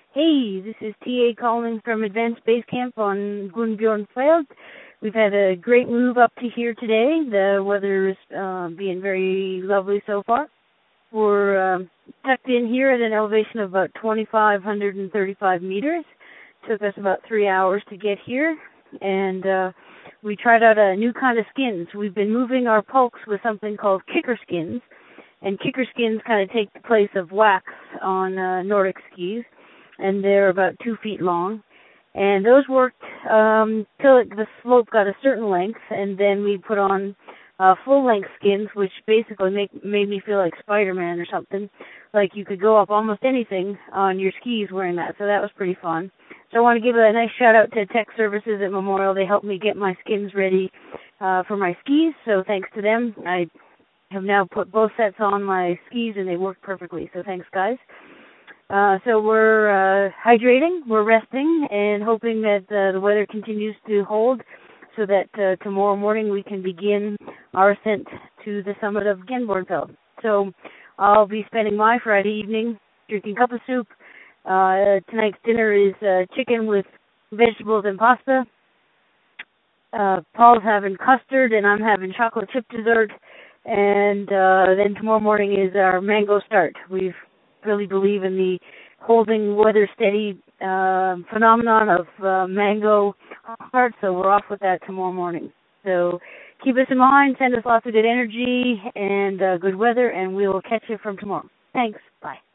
Hey, this is TA calling from Advanced Base Camp on Gunnbjornfjeld. We've had a great move up to here today. The weather is being very lovely so far. We're tucked in here at an elevation of about 2,535 meters. Took us about 3 hours to get here, and we tried out a new kind of skins. We've been moving our pulks with something called kicker skins, and kicker skins kind of take the place of wax on Nordic skis, and they're about 2 feet long. And those worked till the slope got a certain length, and then we put on full-length skins, which basically made me feel like Spider-Man or something. Like you could go up almost anything on your skis wearing that, so that was pretty fun. So I want to give a nice shout-out to Tech Services at Memorial. They helped me get my skins ready for my skis, so thanks to them. I have now put both sets on my skis, and they work perfectly, so thanks, guys. So we're hydrating, we're resting, and hoping that the weather continues to hold so that tomorrow morning we can begin our ascent to the summit of Gunnbjornfjeld. So I'll be spending my Friday evening drinking cup of soup. Tonight's dinner is chicken with vegetables and pasta. Paul's having custard, and I'm having chocolate chip dessert. And then tomorrow morning is our mango start. We really believe in the holding weather steady phenomenon of mango heart, so we're off with that tomorrow morning. So keep us in mind, send us lots of good energy and good weather, and we will catch you from tomorrow. Thanks. Bye.